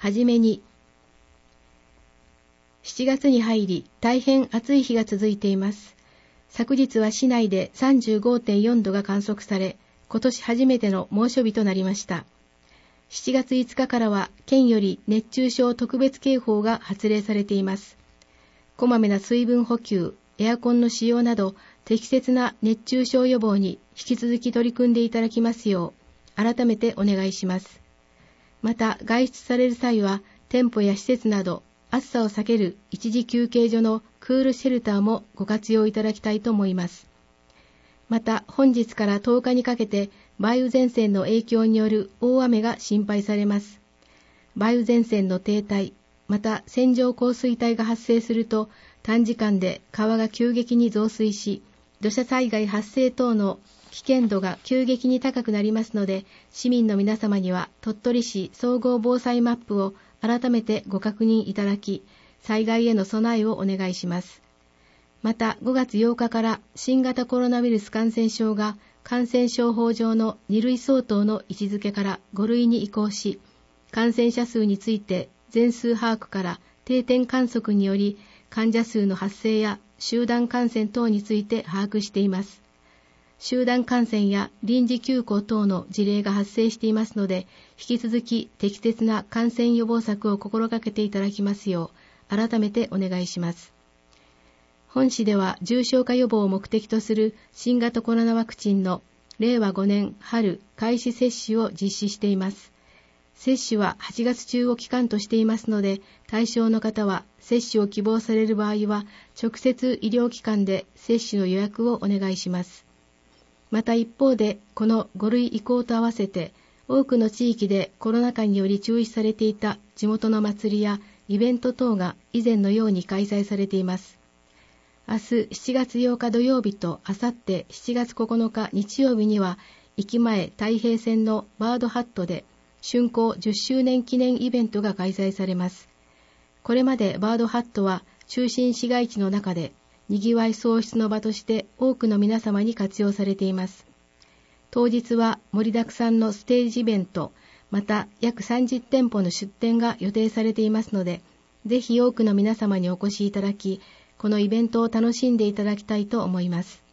はじめに、7月に入り大変暑い日が続いています。昨日は市内で 35.4 度が観測され、今年初めての猛暑日となりました。7月5日からは県より熱中症特別警報が発令されています。こまめな水分補給、エアコンの使用など適切な熱中症予防に引き続き取り組んでいただきますよう改めてお願いします。また外出される際は店舗や施設など暑さを避ける一時休憩所のクールシェルターもご活用いただきたいと思います。また本日から10日にかけて梅雨前線の影響による大雨が心配されます。梅雨前線の停滞、また線状降水帯が発生すると短時間で川が急激に増水し、土砂災害発生等の危険度が急激に高くなりますので、市民の皆様には鳥取市総合防災マップを改めてご確認いただき、災害への備えをお願いします。また5月8日から新型コロナウイルス感染症が感染症法上の2類相当の位置づけから5類に移行し、感染者数について全数把握から定点観測により患者数の発生や集団感染等について把握しています。集団感染や臨時休校等の事例が発生していますので、引き続き適切な感染予防策を心がけていただきますよう改めてお願いします。本市では重症化予防を目的とする新型コロナワクチンの令和5年春開始接種を実施しています。接種は8月中を期間としていますので、対象の方は接種を希望される場合は直接医療機関で接種の予約をお願いします。また一方で、この5類移行と合わせて多くの地域でコロナ禍により中止されていた地元の祭りやイベント等が以前のように開催されています。明日7月8日土曜日とあさって7月9日日曜日には、駅前太平線のバードハットで竣工10周年記念イベントが開催されます。これまでバードハットは中心市街地の中でにぎわい創出の場として多くの皆様に活用されています。当日は盛りだくさんのステージイベント、また約30店舗の出店が予定されていますので、ぜひ多くの皆様にお越しいただき、このイベントを楽しんでいただきたいと思います。